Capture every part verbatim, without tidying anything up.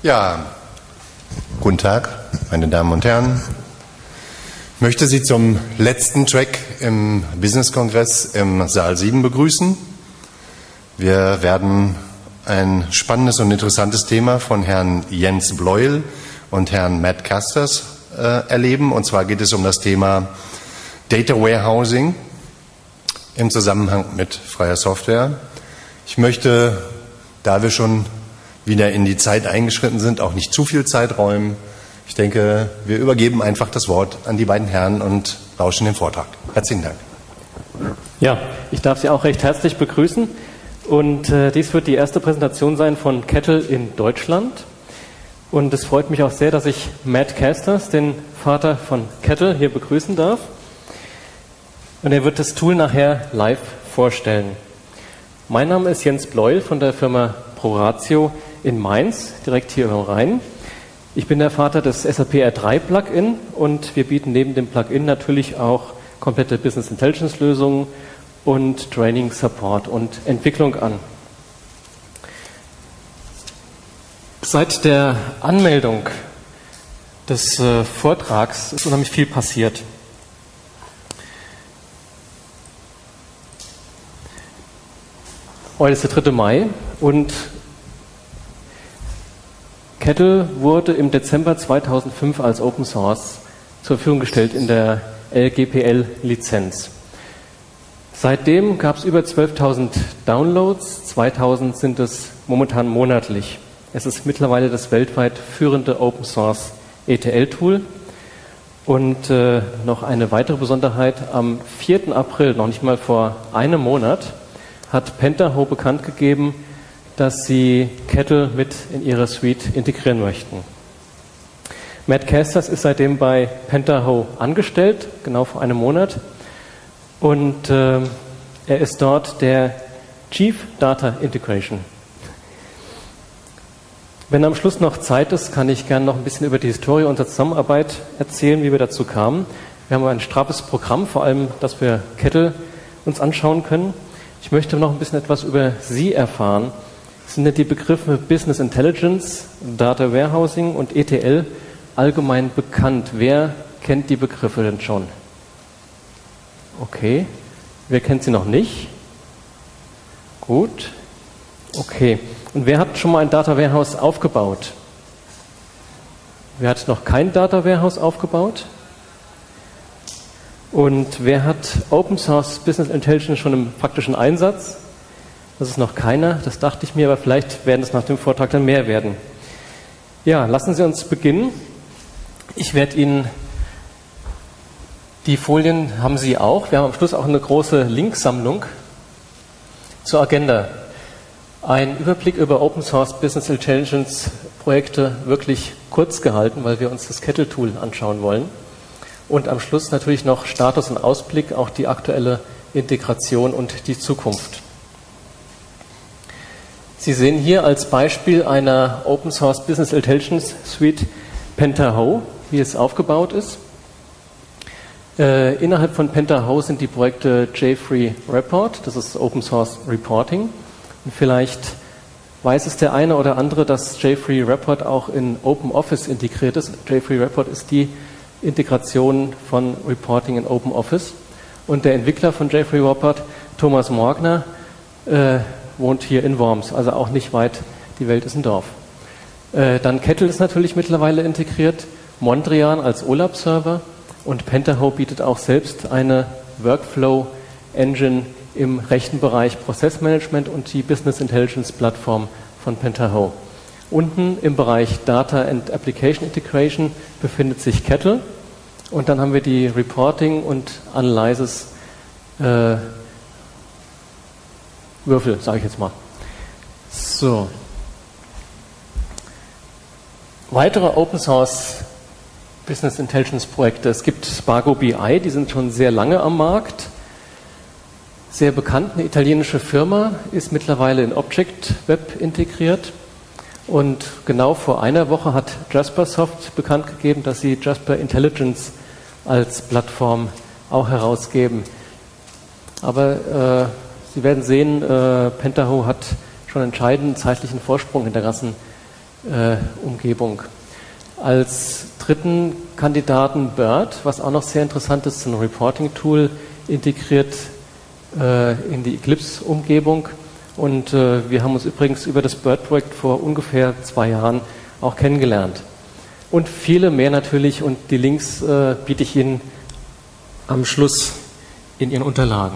Ja, guten Tag, meine Damen und Herren. Ich möchte Sie zum letzten Track im Business-Kongress im Saal sieben begrüßen. Wir werden ein spannendes und interessantes Thema von Herrn Jens Bleuel und Herrn Matt Casters äh, erleben. Und zwar geht es um das Thema Data Warehousing im Zusammenhang mit freier Software. Ich möchte, da wir schon wieder in die Zeit eingeschritten sind, auch nicht zu viel Zeit räumen. Ich denke, wir übergeben einfach das Wort an die beiden Herren und lauschen den Vortrag. Herzlichen Dank. Ja, ich darf Sie auch recht herzlich begrüßen. Und äh, dies wird die erste Präsentation sein von Kettle in Deutschland. Und es freut mich auch sehr, dass ich Matt Casters, den Vater von Kettle, hier begrüßen darf. Und er wird das Tool nachher live vorstellen. Mein Name ist Jens Bleuel von der Firma ProRatio in Mainz, direkt hier am Rhein. Ich bin der Vater des S A P R drei Plugin und wir bieten neben dem Plugin natürlich auch komplette Business Intelligence Lösungen und Training, Support und Entwicklung an. Seit der Anmeldung des äh, Vortrags ist unheimlich viel passiert. Heute ist der dritte Mai und Kettle wurde im Dezember zweitausendfünf als Open Source zur Verfügung gestellt in der L G P L-Lizenz. Seitdem gab es über zwölftausend Downloads, zweitausend sind es momentan monatlich. Es ist mittlerweile das weltweit führende Open Source E T L-Tool. Und äh, noch eine weitere Besonderheit, am vierten April, noch nicht mal vor einem Monat, hat Pentaho bekannt gegeben, dass sie Kettle mit in ihre Suite integrieren möchten. Matt Casters ist seitdem bei Pentaho angestellt, genau vor einem Monat. Und äh, er ist dort der Chief Data Integration. Wenn am Schluss noch Zeit ist, kann ich gerne noch ein bisschen über die Historie unserer Zusammenarbeit erzählen, wie wir dazu kamen. Wir haben ein straffes Programm, vor allem, dass wir Kettle uns anschauen können. Ich möchte noch ein bisschen etwas über Sie erfahren. Sind denn die Begriffe Business Intelligence, Data Warehousing und E T L allgemein bekannt? Wer kennt die Begriffe denn schon? Okay. Wer kennt sie noch nicht? Gut. Okay. Und wer hat schon mal ein Data Warehouse aufgebaut? Wer hat noch kein Data Warehouse aufgebaut? Und wer hat Open Source Business Intelligence schon im praktischen Einsatz? Das ist noch keiner, das dachte ich mir, aber vielleicht werden es nach dem Vortrag dann mehr werden. Ja, lassen Sie uns beginnen. Ich werde Ihnen, die Folien haben Sie auch, wir haben am Schluss auch eine große Linksammlung zur Agenda. Ein Überblick über Open Source Business Intelligence Projekte wirklich kurz gehalten, weil wir uns das Kettle Tool anschauen wollen. Und am Schluss natürlich noch Status und Ausblick, auch die aktuelle Integration und die Zukunft. Sie sehen hier als Beispiel einer Open Source Business Intelligence Suite Pentaho, wie es aufgebaut ist. Äh, innerhalb von Pentaho sind die Projekte J Free Report, das ist Open Source Reporting. Und vielleicht weiß es der eine oder andere, dass J Free Report auch in OpenOffice integriert ist. J Free Report ist die Integration von Reporting in OpenOffice. Und der Entwickler von J Free Report, Thomas Morgner, äh, wohnt hier in Worms, also auch nicht weit, die Welt ist ein Dorf. Äh, dann Kettle ist natürlich mittlerweile integriert, Mondrian als O L A P-Server und Pentaho bietet auch selbst eine Workflow-Engine im rechten Bereich Prozessmanagement und die Business Intelligence-Plattform von Pentaho. Unten im Bereich Data and Application Integration befindet sich Kettle und dann haben wir die Reporting und Analysis äh, Würfel, sage ich jetzt mal. So. Weitere Open Source Business Intelligence Projekte. Es gibt Spargo B I, die sind schon sehr lange am Markt. Sehr bekannt, eine italienische Firma, ist mittlerweile in Object Web integriert. Und genau vor einer Woche hat Jaspersoft bekannt gegeben, dass sie Jasper Intelligence als Plattform auch herausgeben. Aber äh, Sie werden sehen, äh, Pentaho hat schon entscheidenden zeitlichen Vorsprung in der ganzen äh, Umgebung. Als dritten Kandidaten BIRD, was auch noch sehr interessant ist, ein Reporting-Tool integriert äh, in die Eclipse-Umgebung. Und äh, wir haben uns übrigens über das BIRD-Projekt vor ungefähr zwei Jahren auch kennengelernt. Und viele mehr natürlich, und die Links äh, biete ich Ihnen am Schluss in Ihren Unterlagen.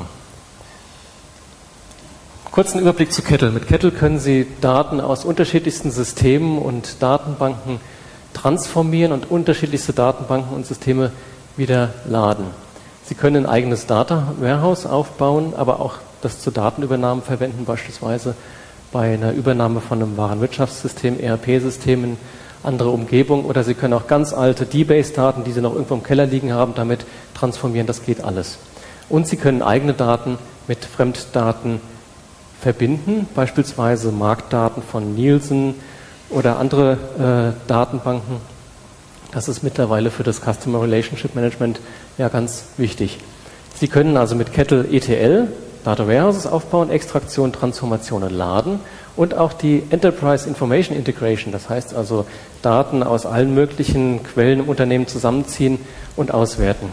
Kurzen Überblick zu Kettle. Mit Kettle können Sie Daten aus unterschiedlichsten Systemen und Datenbanken transformieren und unterschiedlichste Datenbanken und Systeme wieder laden. Sie können ein eigenes Data Warehouse aufbauen, aber auch das zur Datenübernahme verwenden, beispielsweise bei einer Übernahme von einem Warenwirtschaftssystem, E R P-System in andere Umgebung, oder Sie können auch ganz alte D-Base-Daten, die Sie noch irgendwo im Keller liegen haben, damit transformieren. Das geht alles. Und Sie können eigene Daten mit Fremddaten verbinden, beispielsweise Marktdaten von Nielsen oder andere äh, Datenbanken. Das ist mittlerweile für das Customer Relationship Management ja ganz wichtig. Sie können also mit Kettle E T L Data Warehouses aufbauen, Extraktion, Transformationen laden und auch die Enterprise Information Integration, das heißt also Daten aus allen möglichen Quellen im Unternehmen zusammenziehen und auswerten.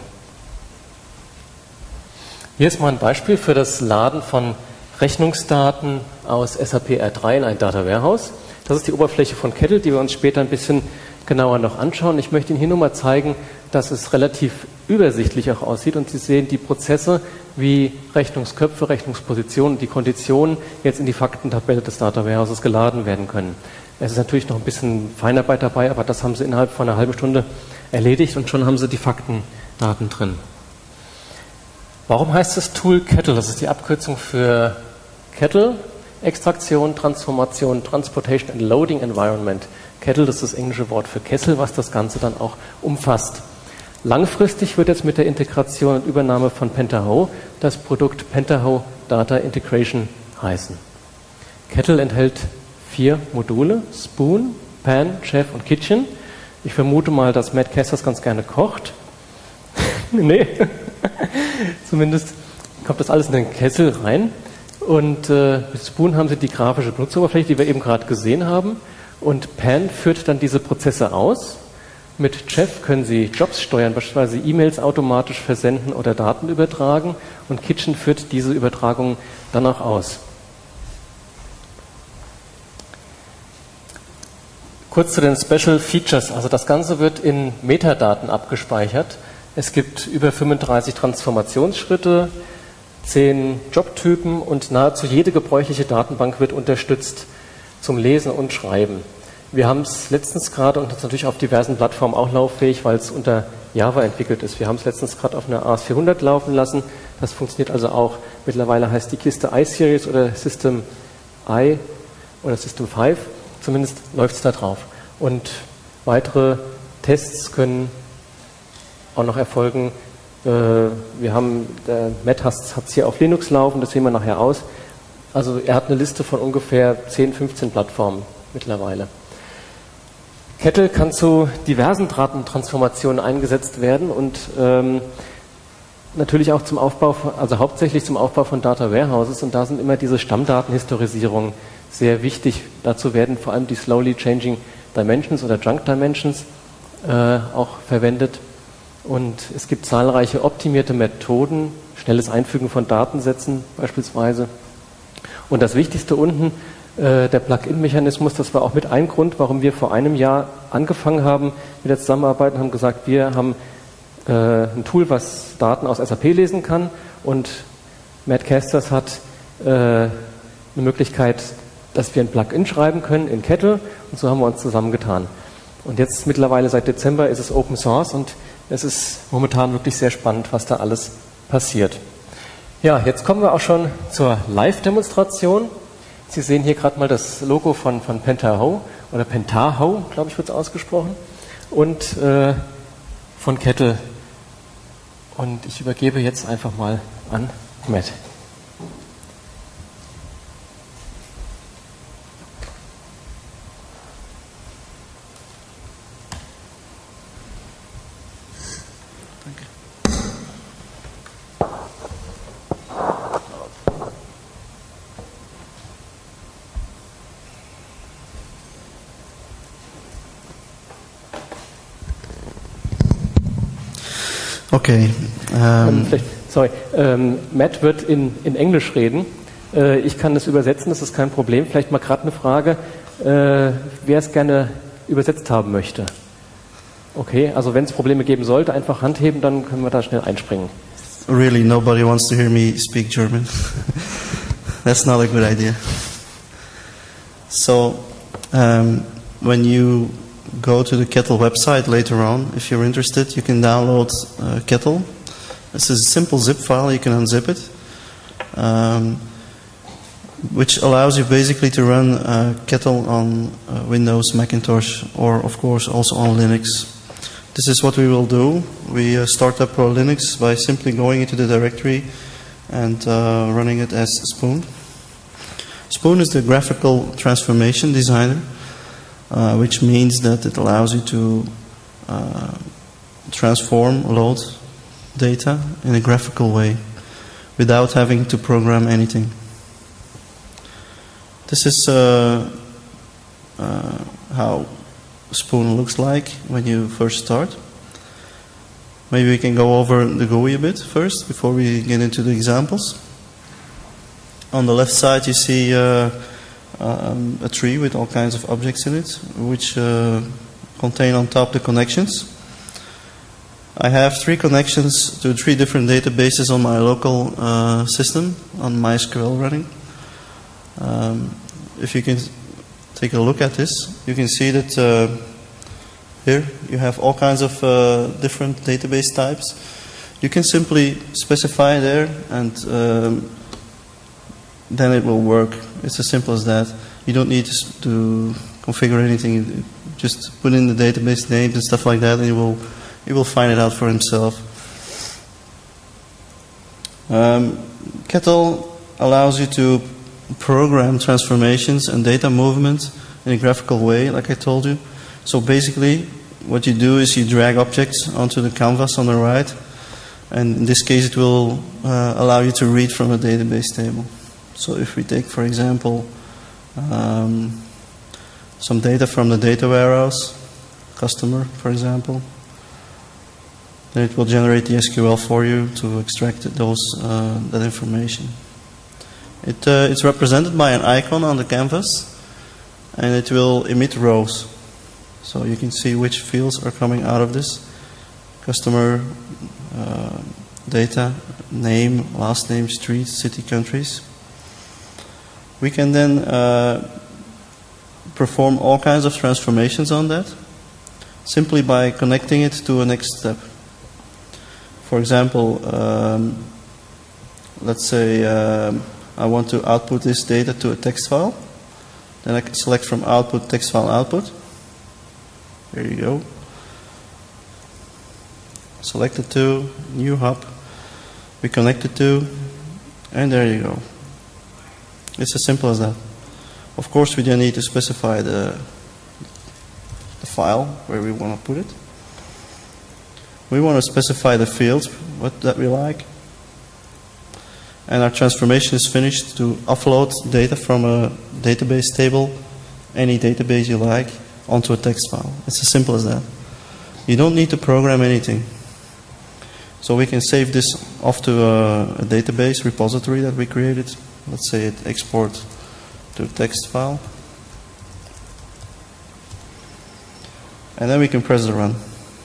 Hier ist mal ein Beispiel für das Laden von Rechnungsdaten aus S A P R drei in ein Data Warehouse. Das ist die Oberfläche von Kettle, die wir uns später ein bisschen genauer noch anschauen. Ich möchte Ihnen hier nur mal zeigen, dass es relativ übersichtlich auch aussieht und Sie sehen die Prozesse wie Rechnungsköpfe, Rechnungspositionen, die Konditionen jetzt in die Faktentabelle des Data Warehouses geladen werden können. Es ist natürlich noch ein bisschen Feinarbeit dabei, aber das haben Sie innerhalb von einer halben Stunde erledigt und schon haben Sie die Faktendaten drin. Warum heißt das Tool Kettle? Das ist die Abkürzung für Kettle, Extraktion, Transformation, Transportation and Loading Environment. Kettle, das ist das englische Wort für Kessel, was das Ganze dann auch umfasst. Langfristig wird jetzt mit der Integration und Übernahme von Pentaho das Produkt Pentaho Data Integration heißen. Kettle enthält vier Module: Spoon, Pan, Chef und Kitchen. Ich vermute mal, dass Matt Kesters ganz gerne kocht. Nee, zumindest kommt das alles in den Kessel rein. Und äh, mit Spoon haben Sie die grafische Benutzeroberfläche, die wir eben gerade gesehen haben. Und Pan führt dann diese Prozesse aus. Mit Chef können Sie Jobs steuern, beispielsweise E-Mails automatisch versenden oder Daten übertragen. Und Kitchen führt diese Übertragung dann auch aus. Kurz zu den Special Features. Also das Ganze wird in Metadaten abgespeichert. Es gibt über fünfunddreißig Transformationsschritte, zehn Jobtypen und nahezu jede gebräuchliche Datenbank wird unterstützt zum Lesen und Schreiben. Wir haben es letztens gerade, und das ist natürlich auf diversen Plattformen auch lauffähig, weil es unter Java entwickelt ist. Wir haben es letztens gerade auf einer A S vierhundert laufen lassen. Das funktioniert also auch. Mittlerweile heißt die Kiste iSeries oder System I oder System fünf. Zumindest läuft es da drauf. Und weitere Tests können auch noch erfolgen. Wir haben, der Matt hat es hier auf Linux laufen, das sehen wir nachher aus. Also er hat eine Liste von ungefähr zehn, fünfzehn Plattformen mittlerweile. Kettle kann zu diversen Datentransformationen eingesetzt werden und ähm, natürlich auch zum Aufbau, von, also hauptsächlich zum Aufbau von Data Warehouses, und da sind immer diese Stammdatenhistorisierungen sehr wichtig. Dazu werden vor allem die Slowly Changing Dimensions oder Junk Dimensions äh, auch verwendet. Und es gibt zahlreiche optimierte Methoden, schnelles Einfügen von Datensätzen beispielsweise. Und das Wichtigste unten, äh, der Plugin-Mechanismus, das war auch mit ein Grund, warum wir vor einem Jahr angefangen haben mit der Zusammenarbeit und haben gesagt, wir haben äh, ein Tool, was Daten aus S A P lesen kann, und Matt Kesters hat äh, eine Möglichkeit, dass wir ein Plugin schreiben können in Kettle, und so haben wir uns zusammengetan. Und jetzt mittlerweile seit Dezember ist es Open Source und es ist momentan wirklich sehr spannend, was da alles passiert. Ja, jetzt kommen wir auch schon zur Live-Demonstration. Sie sehen hier gerade mal das Logo von, von Pentaho oder Pentaho, glaube ich, wird es ausgesprochen, und äh, von Kettle. Und ich übergebe jetzt einfach mal an Matt. Okay. Um, ähm, vielleicht, sorry, ähm, Matt wird in, in Englisch reden. Äh, ich kann das übersetzen, das ist kein Problem. Vielleicht mal gerade eine Frage, äh, wer es gerne übersetzt haben möchte. Okay, also wenn es Probleme geben sollte, einfach Hand heben, dann können wir da schnell einspringen. Really, nobody wants to hear me speak German. That's not a good idea. So, um, when you go to the Kettle website later on, if you're interested, you can download uh, Kettle. This is a simple zip file, you can unzip it, um, which allows you basically to run uh, Kettle on uh, Windows, Macintosh, or of course also on Linux. This is what we will do. We uh, start up our Linux by simply going into the directory and uh, running it as Spoon. Spoon is the graphical transformation designer, uh, which means that it allows you to uh, transform, load data in a graphical way without having to program anything. This is uh, uh, how Spoon looks like when you first start. Maybe we can go over the G U I a bit first before we get into the examples. On the left side you see uh, um, a tree with all kinds of objects in it, which uh, contain on top the connections. I have three connections to three different databases on my local uh, system on MySQL running. Um, if you can take a look at this, you can see that uh, here you have all kinds of uh, different database types. You can simply specify there and um, then it will work. It's as simple as that. You don't need to configure anything. Just put in the database names and stuff like that and you will, you will find it out for himself. Um, Kettle allows you to program transformations and data movement in a graphical way, like I told you. So basically, what you do is you drag objects onto the canvas on the right, and in this case it will uh, allow you to read from a database table. So if we take, for example, um, some data from the data warehouse, customer, for example, then it will generate the S Q L for you to extract those uh, that information. It, uh, it's represented by an icon on the canvas, and it will emit rows. So you can see which fields are coming out of this. Customer, uh, data, name, last name, street, city, countries. We can then uh, perform all kinds of transformations on that, simply by connecting it to a next step. For example, um, let's say um, I want to output this data to a text file. Then I can select from output, text file output. There you go. Select it to, new hub. We connect it to, and there you go. It's as simple as that. Of course, we then need to specify the, the file where we want to put it. We want to specify the fields what that we like. And our transformation is finished to offload data from a database table, any database you like, onto a text file. It's as simple as that. You don't need to program anything. So we can save this off to a, a database repository that we created. Let's say it export to a text file. And then we can press the run.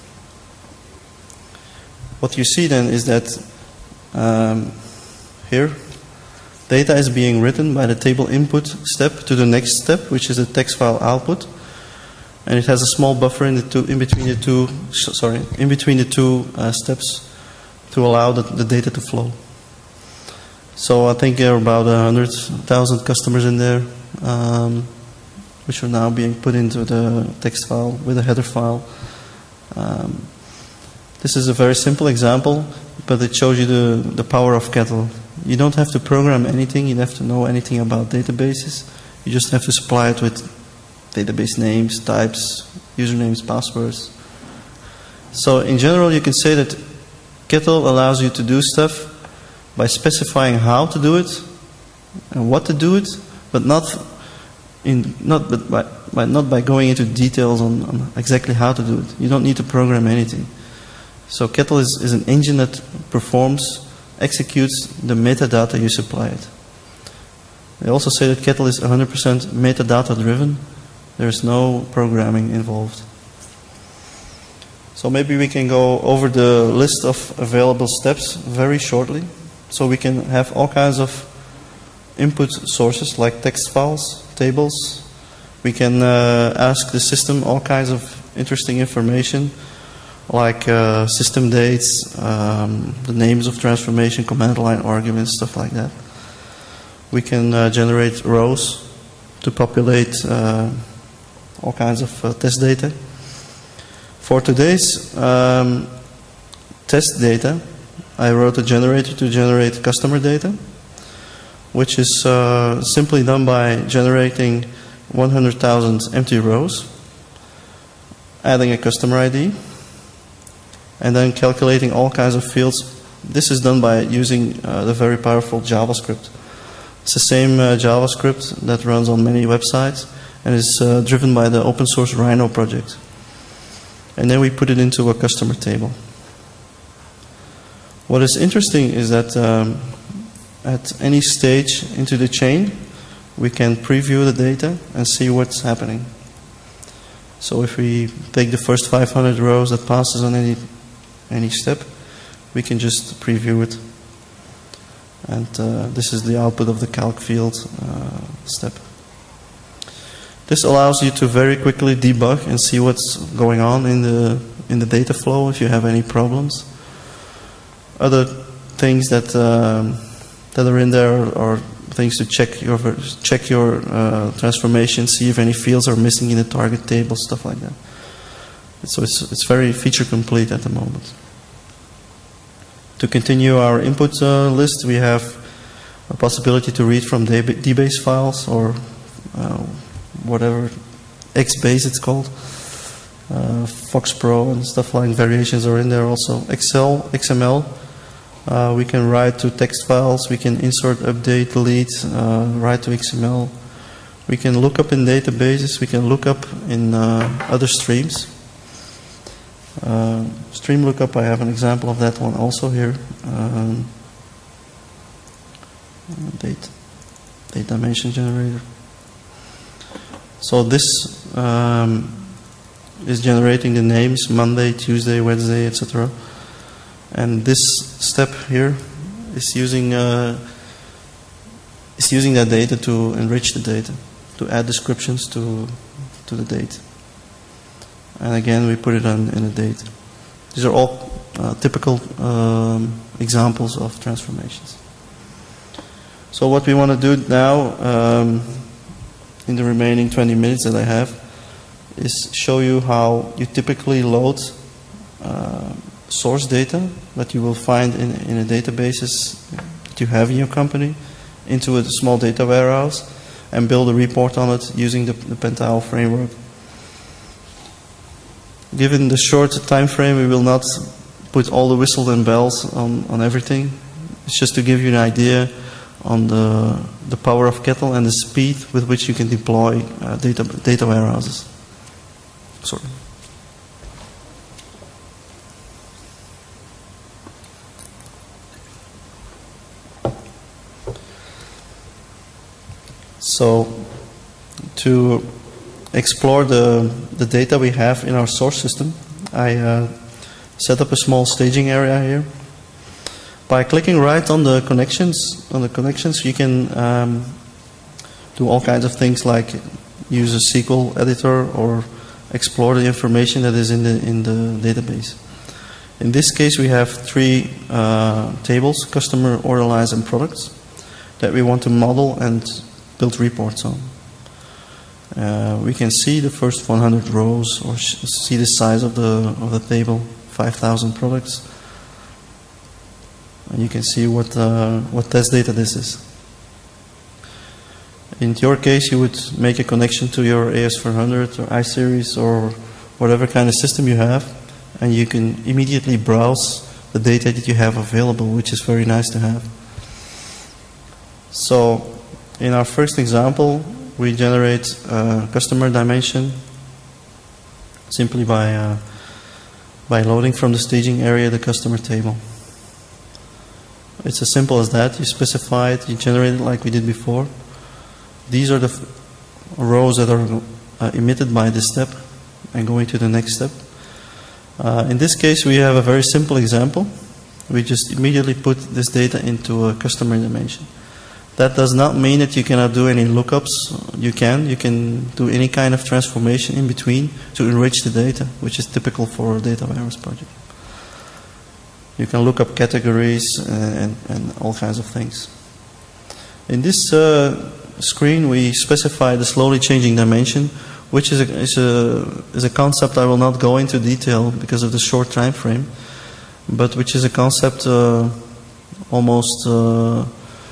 What you see then is that um, here, data is being written by the table input step to the next step, which is the text file output, and it has a small buffer in the two, in between the two, sorry, in between the two uh, steps to allow the, the data to flow. So I think there are about a hundred thousand customers in there, um, which are now being put into the text file with a header file. Um, this is a very simple example, but it shows you the, the power of Kettle. You don't have to program anything, you don't have to know anything about databases. You just have to supply it with database names, types, usernames, passwords. So in general, you can say that Kettle allows you to do stuff by specifying how to do it and what to do it, but not in not but by, by not by going into details on, on exactly how to do it. You don't need to program anything. So Kettle is, is an engine that performs, executes the metadata you supply it. They also say that Kettle is one hundred percent metadata driven. There's no programming involved. So maybe we can go over the list of available steps very shortly. So we can have all kinds of input sources like text files, tables. We can uh, ask the system all kinds of interesting information like uh, system dates, um, the names of transformation, command line arguments, stuff like that. We can uh, generate rows to populate uh, all kinds of uh, test data. For today's um, test data, I wrote a generator to generate customer data, which is uh, simply done by generating one hundred thousand empty rows, adding a customer I D, and then calculating all kinds of fields. This is done by using uh, the very powerful JavaScript. It's the same uh, JavaScript that runs on many websites and is uh, driven by the open source Rhino project. And then we put it into a customer table. What is interesting is that um, at any stage into the chain, we can preview the data and see what's happening. So if we take the first five hundred rows that passes on any any step, we can just preview it. And uh, this is the output of the calc field uh, step. This allows you to very quickly debug and see what's going on in the in the data flow if you have any problems. Other things that um, that are in there are things to check your check your uh, transformation, see if any fields are missing in the target table, stuff like that. So it's it's very feature complete at the moment. To continue our input uh, list, we have a possibility to read from D base files or uh, whatever X base it's called. Uh, FoxPro and stuff like variations are in there also. Excel, X M L. Uh, we can write to text files. We can insert, update, delete, uh, write to X M L. We can look up in databases. We can look up in uh, other streams. Uh, stream lookup, I have an example of that one also here. Um, date, date dimension generator. So this um, is generating the names Monday, Tuesday, Wednesday, et cetera. And this step here is using uh, is using that data to enrich the data, to add descriptions to to the date. And again, we put it on in a date. These are all uh, typical um, examples of transformations. So what we want to do now, um, in the remaining twenty minutes that I have, is show you how you typically load uh, source data that you will find in, in a databases that you have in your company into a small data warehouse and build a report on it using the, the Pentaho framework. Given the short time frame, we will not put all the whistles and bells on, on everything. It's just to give you an idea on the, the power of Kettle and the speed with which you can deploy uh, data, data warehouses. Sorry. So, to explore the, the data we have in our source system, I uh, set up a small staging area here. By clicking right on the connections, on the connections, you can um, do all kinds of things like use a S Q L editor or explore the information that is in the in the database. In this case, we have three uh, tables: customer, order lines, and products that we want to model and build reports on. Uh, we can see the first one hundred rows, or sh see the size of the of the table, five thousand products, and you can see what uh, what test data this is. In your case, you would make a connection to your A S four hundred or iSeries or whatever kind of system you have, and you can immediately browse the data that you have available, which is very nice to have. So, in our first example, we generate a customer dimension simply by uh, by loading from the staging area the customer table. It's as simple as that. You specify it, you generate it like we did before. These are the f rows that are uh, emitted by this step, and going to the next step. Uh, in this case, we have a very simple example. We just immediately put this data into a customer dimension. That does not mean that you cannot do any lookups. You can. You can do any kind of transformation in between to enrich the data, which is typical for a data warehouse project. You can look up categories and, and, and all kinds of things. In this uh, screen, we specify the slowly changing dimension, which is a, is, a, is a concept I will not go into detail because of the short time frame, but which is a concept uh, almost uh,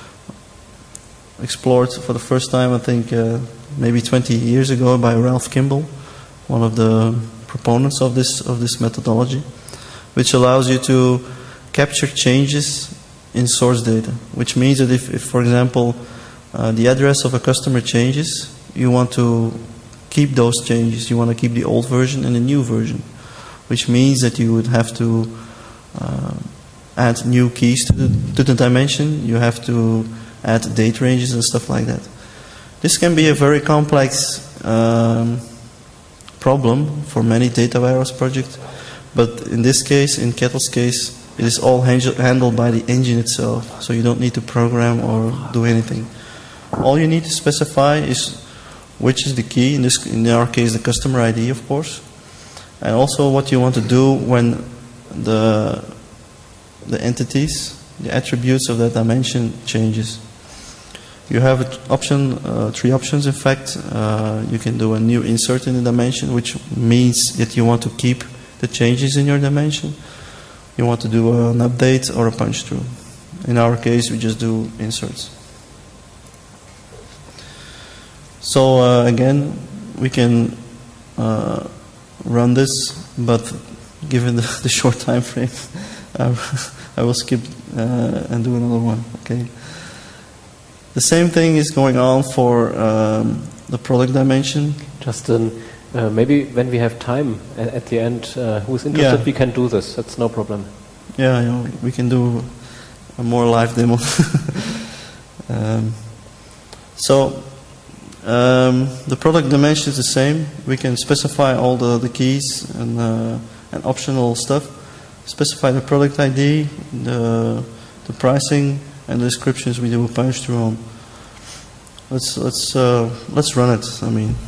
explored for the first time, I think, uh, maybe twenty years ago by Ralph Kimball, one of the proponents of this, of this methodology, which allows you to capture changes in source data, which means that if, if for example, uh, the address of a customer changes, you want to keep those changes. You want to keep the old version and the new version, which means that you would have to uh, add new keys to the, to the dimension. You have to add date ranges and stuff like that. This can be a very complex um, problem for many data warehouse projects, but in this case, in Kettle's case, it is all handled by the engine itself, so you don't need to program or do anything. All you need to specify is which is the key, in, this, in our case the customer I D, of course, and also what you want to do when the, the entities, the attributes of that dimension changes. You have an option, uh, three options in fact. Uh, you can do a new insert in the dimension, which means that you want to keep the changes in your dimension. You want to do an update or a punch through. In our case, we just do inserts. So uh, again, we can uh, run this, but given the, the short time frame, I will skip uh, and do another one. Okay. The same thing is going on for um, the product dimension. Justin, uh, maybe when we have time at, at the end, uh, who's interested, yeah. we can do this. That's no problem. Yeah, yeah, we can do a more live demo. um, so um, the product dimension is the same. We can specify all the, the keys and, uh, and optional stuff. Specify the product I D, the, the pricing, and the descriptions we do a punch through on. Let's let's uh, let's run it. I mean,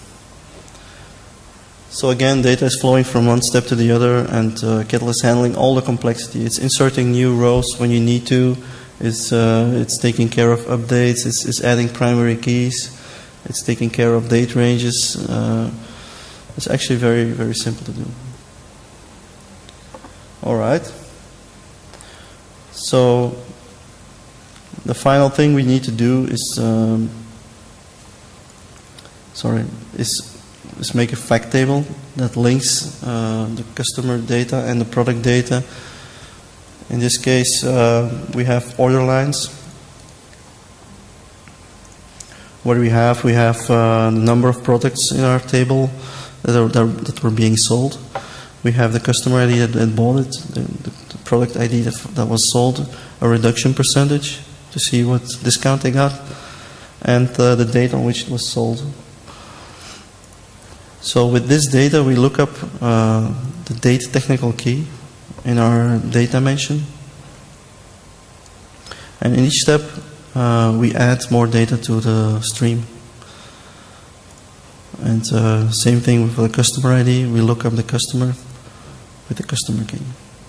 so again, data is flowing from one step to the other, and uh, Kettle is handling all the complexity. It's inserting new rows when you need to. It's uh, it's taking care of updates. It's, it's adding primary keys. It's taking care of date ranges. Uh, it's actually very very simple to do. All right. So the final thing we need to do is, um, sorry, is, is make a fact table that links uh, the customer data and the product data. In this case, uh, we have order lines. What do we have? We have uh, the number of products in our table that are that were being sold. We have the customer I D that, that bought it, the, the, the product I D that, that was sold, a reduction percentage to see what discount they got, and uh, the date on which it was sold. So with this data, we look up uh, the date technical key in our data dimension, and in each step, uh, we add more data to the stream. And uh, same thing with the customer I D. We look up the customer with the customer key.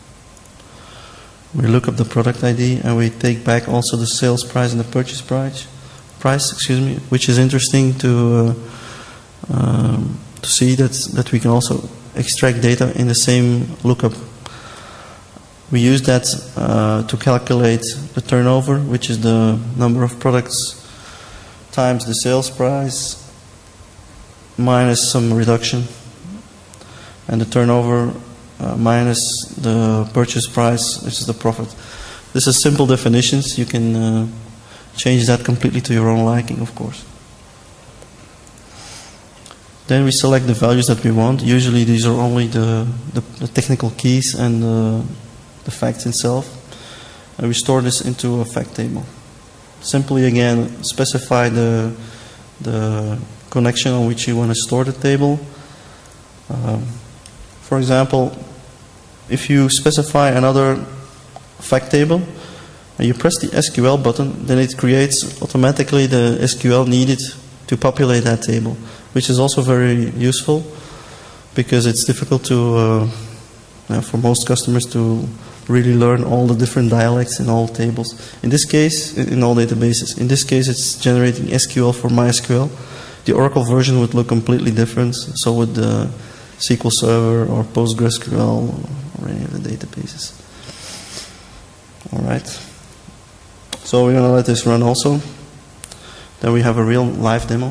We look up the product I D, and we take back also the sales price and the purchase price, price, excuse me, which is interesting to uh, um, to see that that we can also extract data in the same lookup. We use that uh, to calculate the turnover, which is the number of products times the sales price minus some reduction, and the turnover uh, minus the purchase price, which is the profit. This is simple definitions. You can uh, change that completely to your own liking, of course. Then we select the values that we want. Usually these are only the, the, the technical keys and the, the facts itself. And we store this into a fact table. Simply again specify the, the connection on which you want to store the table. Um, for example, if you specify another fact table and you press the S Q L button, then it creates automatically the S Q L needed to populate that table, which is also very useful because it's difficult to, uh, uh, for most customers to really learn all the different dialects in all tables. In this case, in all databases. In this case, it's generating S Q L for MySQL. The Oracle version would look completely different. So would the S Q L Server or PostgreSQL or any of the databases. All right. So we're going to let this run also. Then we have a real live demo.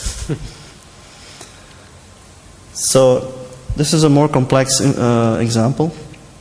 So this is a more complex uh, example.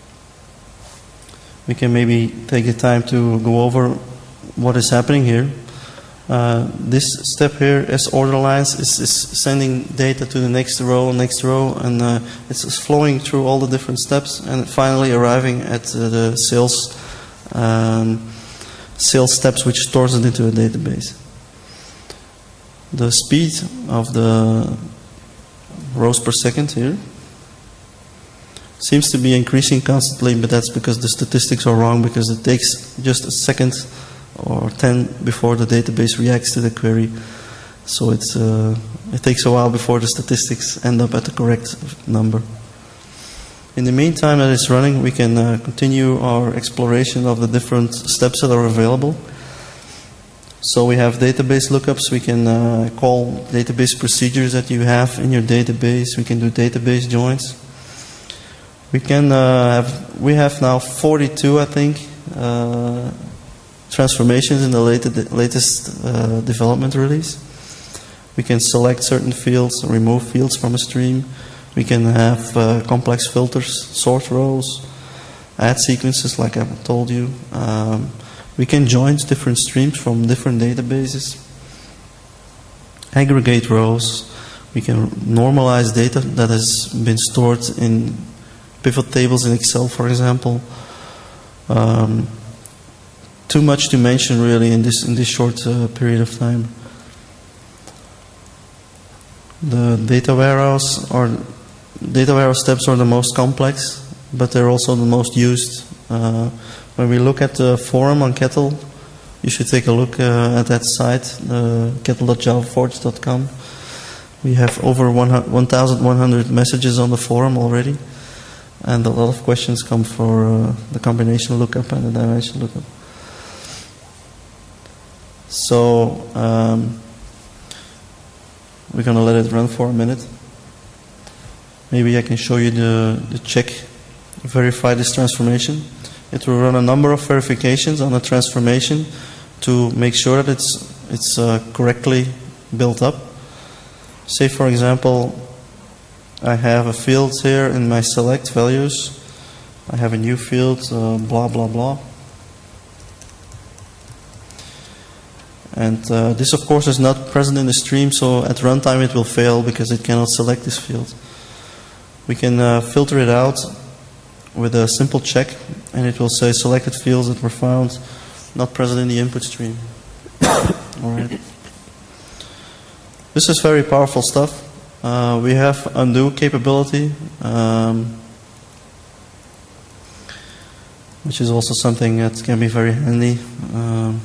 We can maybe take the time to go over what is happening here. Uh, this step here, as order lines, is, is sending data to the next row, next row, and uh, it's flowing through all the different steps, and finally arriving at uh, the sales um, sales steps, which stores it into a database. The speed of the rows per second here seems to be increasing constantly, but that's because the statistics are wrong, because it takes just a second or ten before the database reacts to the query. So it's, uh, it takes a while before the statistics end up at the correct number. In the meantime that it's running, we can uh, continue our exploration of the different steps that are available. So we have database lookups. We can uh, call database procedures that you have in your database. We can do database joins. We can uh, have, we have now forty-two, I think, uh, transformations in the latest, latest uh, development release. We can select certain fields, remove fields from a stream. We can have uh, complex filters, sort rows, add sequences, like I told you. Um, we can join different streams from different databases, aggregate rows. We can normalize data that has been stored in pivot tables in Excel, for example. Um, too much to mention, really, in this in this short uh, period of time. The data warehouse or data warehouse steps are the most complex, but they're also the most used. Uh, when we look at the forum on Kettle, you should take a look uh, at that site, uh, kettle dot java forge dot com. We have over one thousand one hundred messages on the forum already, and a lot of questions come for uh, the combination lookup and the dimension lookup. So um, we're going to let it run for a minute. Maybe I can show you the, the check, verify this transformation. It will run a number of verifications on the transformation to make sure that it's, it's uh, correctly built up. Say, for example, I have a field here in my select values. I have a new field, uh, blah, blah, blah. And uh, this, of course, is not present in the stream, so at runtime it will fail because it cannot select this field. We can uh, filter it out with a simple check, and it will say selected fields that were found not present in the input stream. All right. This is very powerful stuff. Uh, we have undo capability, um, which is also something that can be very handy. Um,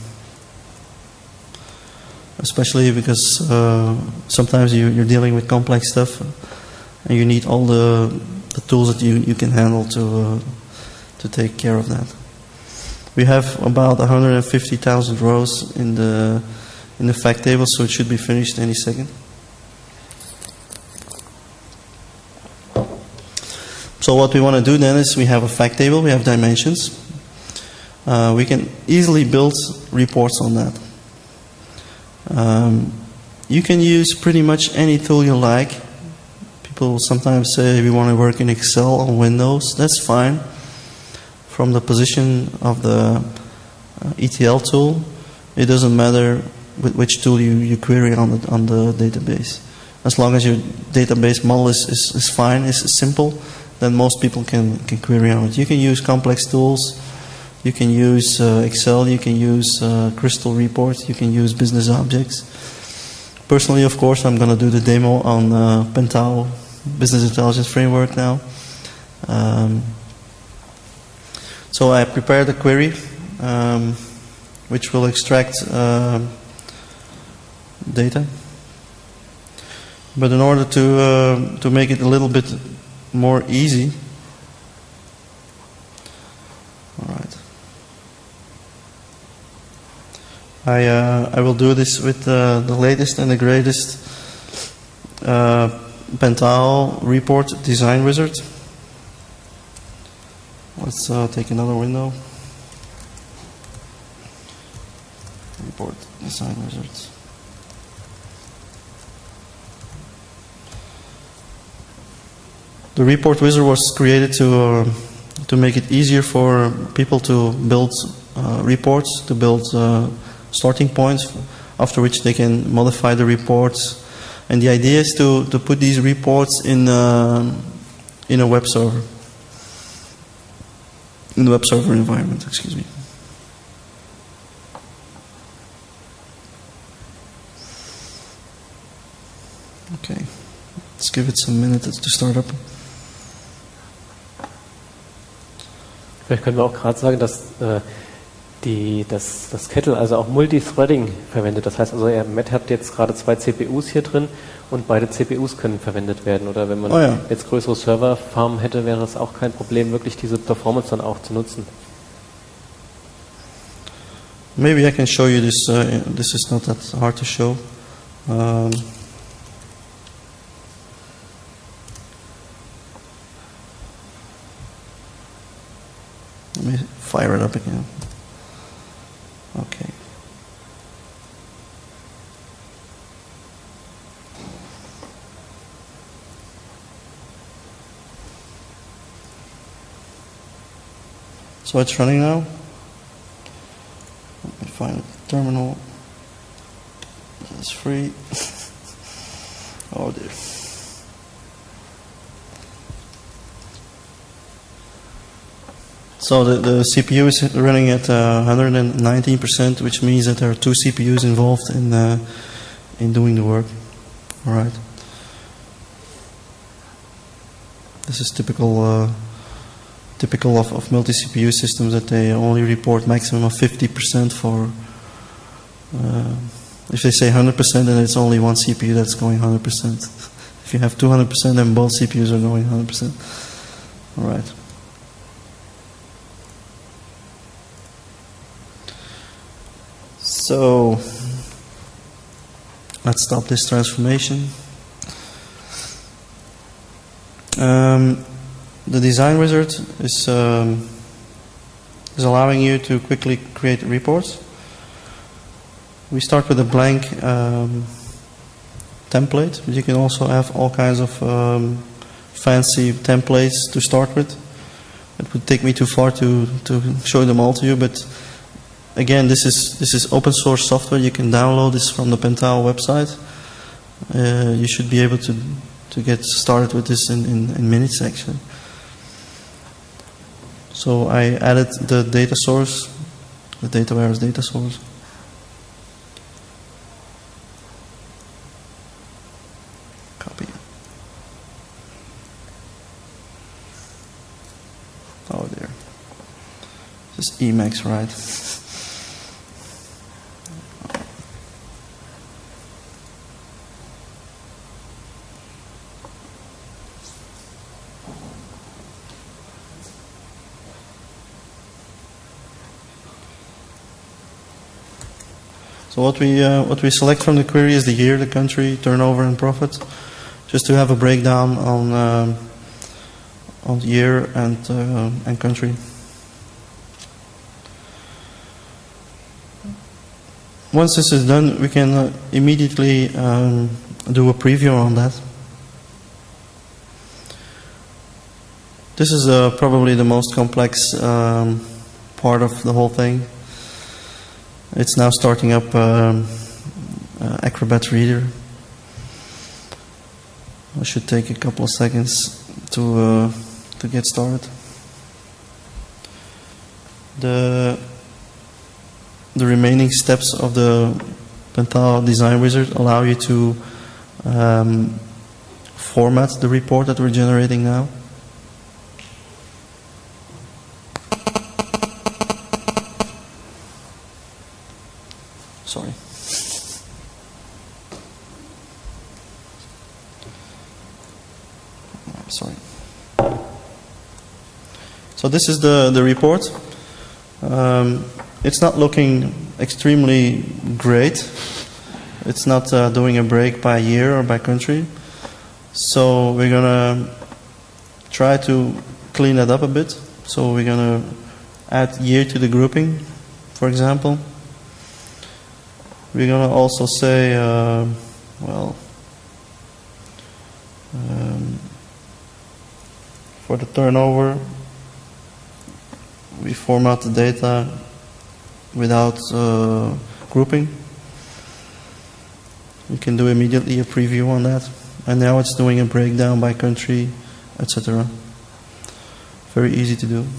Especially because uh, sometimes you, you're dealing with complex stuff, and you need all the, the tools that you, you can handle to uh, to take care of that. We have about one hundred fifty thousand rows in the in the fact table, so it should be finished any second. So what we want to do then is we have a fact table, we have dimensions. Uh, we can easily build reports on that. Um, you can use pretty much any tool you like. People sometimes say we want to work in Excel on Windows. That's fine. From the position of the uh, E T L tool, it doesn't matter with which tool you, you query on the, on the database. as long as your database model is, is, is fine, is simple, then most people can, can query on it. You can use complex tools, you can use uh, Excel, you can use uh, Crystal reports, you can use business objects. Personally, of course, I'm going to do the demo on uh, Pentaho Business Intelligence Framework now. Um, so I prepared a query um, which will extract uh, data. But in order to uh, to make it a little bit more easy, all right, I uh, I will do this with uh, the latest and the greatest uh, Pentaho report design wizard. Let's uh, take another window. Report design wizards. The report wizard was created to uh, to make it easier for people to build uh, reports, to build uh, starting points, after which they can modify the reports. And the idea is to to put these reports in uh, in a web server, in the web server environment. Excuse me. Okay, let's give it some minutes to start up. Vielleicht können wir auch gerade sagen, dass äh, die, das, das Kettle also auch Multithreading verwendet. Das heißt also, er, Matt hat jetzt gerade zwei C P Us hier drin und beide C P Us können verwendet werden. Oder wenn man oh ja. jetzt größere Serverfarmen hätte, wäre es auch kein Problem, wirklich diese Performance dann auch zu nutzen. Maybe I can show you this. Uh, this is not that hard to show. Um, Let me fire it up again. Okay. So it's running now. Let me find a terminal. It's free. Oh dear. So the, the C P U is running at uh, one hundred nineteen percent, which means that there are two C P Us involved in uh, in doing the work. All right. This is typical uh, typical of, of multi-C P U systems, that they only report maximum of fifty percent for. Uh, if they say one hundred percent, then it's only one C P U that's going one hundred percent. If you have two hundred percent, then both C P Us are going one hundred percent. All right. So let's stop this transformation. Um, the design wizard is um, is allowing you to quickly create reports. We start with a blank um, template, but you can also have all kinds of um, fancy templates to start with. It would take me too far to, to show them all to you, but again, this is this is open source software. You can download this from the Pentaho website. Uh, you should be able to to get started with this in, in, in minutes, actually. So I added the data source, the data warehouse data source. Copy. Oh dear. This is Emacs, right? So what we uh, what we select from the query is the year, the country, turnover, and profit, just to have a breakdown on um, on the year and uh, and country. Once this is done, we can uh, immediately um, do a preview on that. This is uh, probably the most complex um, part of the whole thing. It's now starting up um, uh, Acrobat Reader. I should take a couple of seconds to uh, to get started. The the remaining steps of the Pentaho Design Wizard allow you to um, format the report that we're generating now. Sorry. Sorry. So this is the, the report. Um, it's not looking extremely great. It's not uh, doing a break by year or by country. So we're going to try to clean that up a bit. So we're going to add year to the grouping, for example. We're going to also say, uh, well, um, for the turnover, we format the data without uh, grouping. You can do immediately a preview on that. And now it's doing a breakdown by country, et cetera. Very easy to do.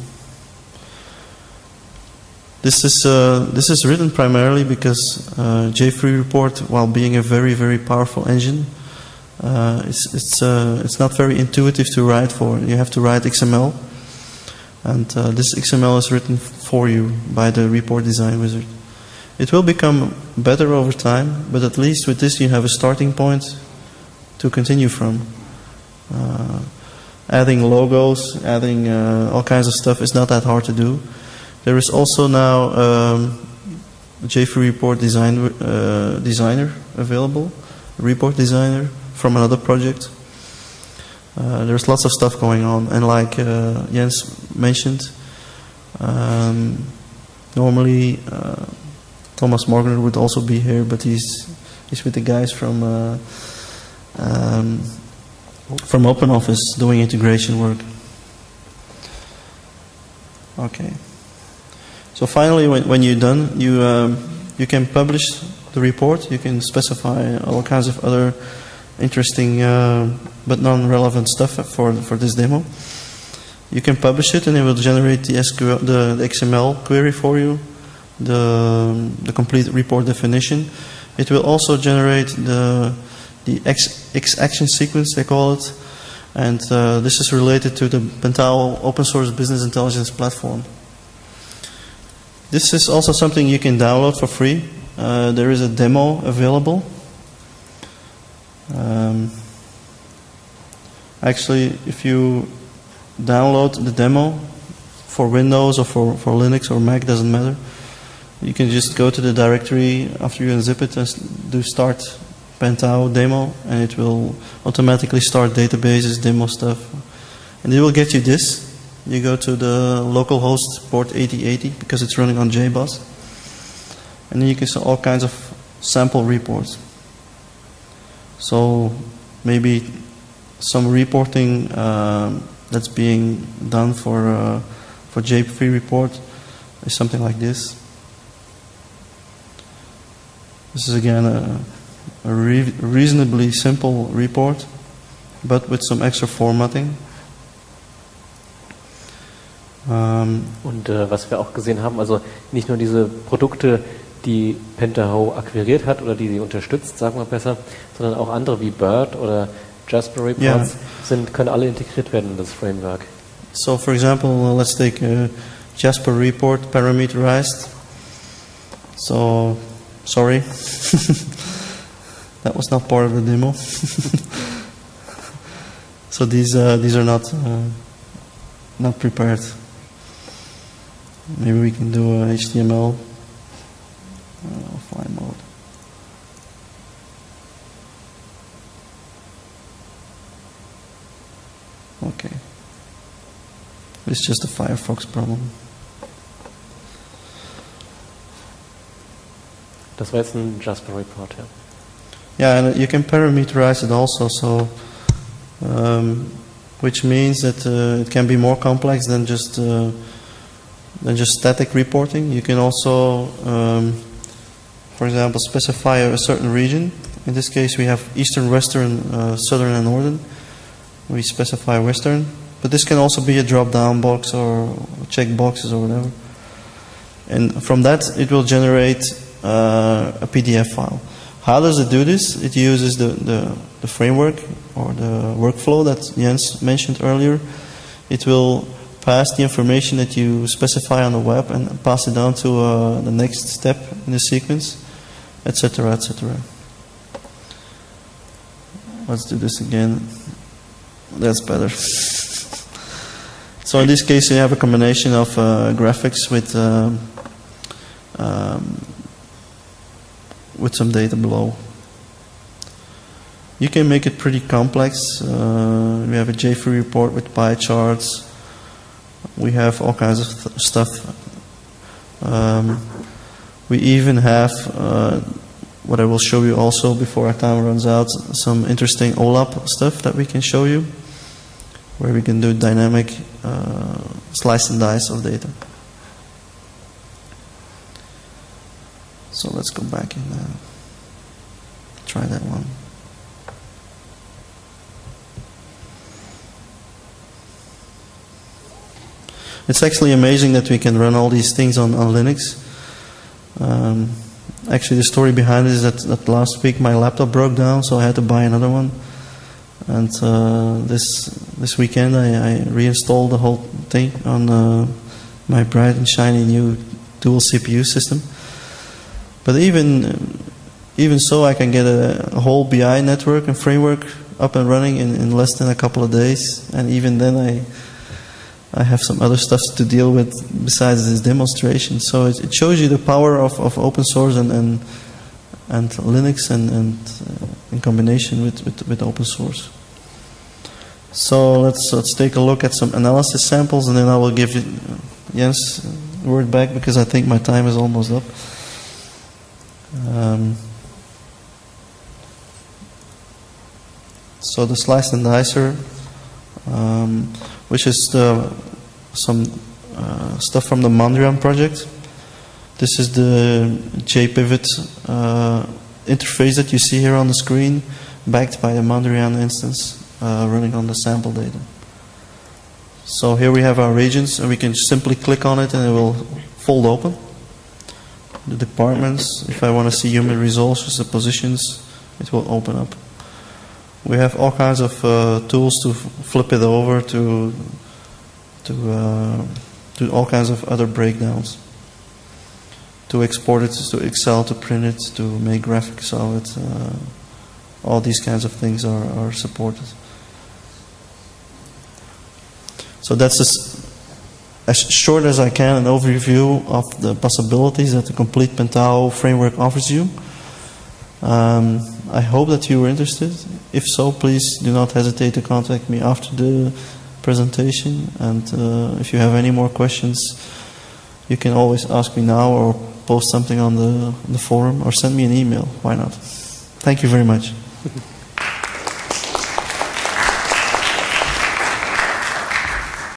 This is uh, this is written primarily because uh, jFree Report, while being a very very powerful engine, uh, it's it's uh, it's not very intuitive to write for. You have to write X M L, and uh, this X M L is written for you by the Report Design Wizard. It will become better over time, but at least with this you have a starting point to continue from. Uh, adding logos, adding uh, all kinds of stuff is not that hard to do. There is also now um, a jFree Report design, uh, designer available, a report designer from another project. Uh, there's lots of stuff going on, and like uh, Jens mentioned, um, normally uh, Thomas Morgan would also be here, but he's he's with the guys from uh, um, from OpenOffice doing integration work. Okay. So finally, when, when you're done, you um, you can publish the report. You can specify all kinds of other interesting uh, but non-relevant stuff for for this demo. You can publish it, and it will generate the S Q L, the, the X M L query for you, the the complete report definition. It will also generate the the X, X action sequence, they call it, and uh, this is related to the Pentaho open source business intelligence platform. This is also something you can download for free. Uh, there is a demo available. Um, actually, if you download the demo for Windows or for, for Linux or Mac, doesn't matter. You can just go to the directory after you unzip it and do start Pentaho demo, and it will automatically start databases, demo stuff. And it will get you this. You go to the localhost port eighty eighty because it's running on J BUS. And then you can see all kinds of sample reports. So maybe some reporting um, that's being done for uh, for jFree Report is something like this. This is again a, a re reasonably simple report, but with some extra formatting. Um, Und äh, was wir auch gesehen haben, also nicht nur diese Produkte, die Pentaho akquiriert hat oder die sie unterstützt, sagen wir besser, sondern auch andere wie Bird oder Jasper Reports yeah. sind, können alle integriert werden in das Framework. So for example, uh, let's take a Jasper Report parameterized. So, sorry, that was not part of the demo. So these uh, these are not uh, not prepared. Maybe we can do a H T M L uh, offline mode. Okay. It's just a Firefox problem. Das war jetzt ein Jasper Report, ja. Yeah, and you can parameterize it also, so um, which means that uh, it can be more complex than just uh, than just static reporting. You can also, um, for example, specify a certain region In this case, we have Eastern, Western, uh, Southern, and Northern. We specify Western, but this can also be a drop-down box or check boxes or whatever. And from that, it will generate uh, a P D F file. How does it do this? It uses the, the, the framework or the workflow that Jens mentioned earlier. It will pass the information that you specify on the web and pass it on to uh, the next step in the sequence, et cetera, et cetera. Let's do this again. That's better. So in this case, you have a combination of uh, graphics with um, um, with some data below. You can make it pretty complex. Uh, we have a J F R E report with pie charts. We have all kinds of th stuff. Um, we even have, uh, what I will show you also before our time runs out, some interesting O L A P stuff that we can show you, where we can do dynamic uh, slice and dice of data. So let's go back and uh, try that one. It's actually amazing that we can run all these things on, on Linux. Um, actually, the story behind it is that, that last week my laptop broke down, so I had to buy another one. And uh, this this weekend I, I reinstalled the whole thing on uh, my bright and shiny new dual C P U system. But even even so, I can get a, a whole B I network and framework up and running in, in less than a couple of days. And even then, I I have some other stuff to deal with besides this demonstration. So it, it shows you the power of, of open source and and, and Linux and, and uh, in combination with, with, with open source. So let's let's take a look at some analysis samples, and then I will give you, Jens, the word back because I think my time is almost up. Um, so the slice and dicer, um, which is the, some uh, stuff from the Mondrian project. This is the J Pivot uh, interface that you see here on the screen, backed by a Mondrian instance uh, running on the sample data. So here we have our regions, and we can simply click on it and it will fold open. The departments, if I want to see human resources, the positions, it will open up. We have all kinds of uh, tools to flip it over, to to uh, do all kinds of other breakdowns, to export it to Excel, to print it, to make graphics of it. Uh, all these kinds of things are, are supported. So that's as, as short as I can, an overview of the possibilities that the complete Pentaho framework offers you. Um, I hope that you were interested. If so, please do not hesitate to contact me after the presentation. And uh, if you have any more questions, you can always ask me now or post something on the, on the forum or send me an email. Why not? Thank you very much.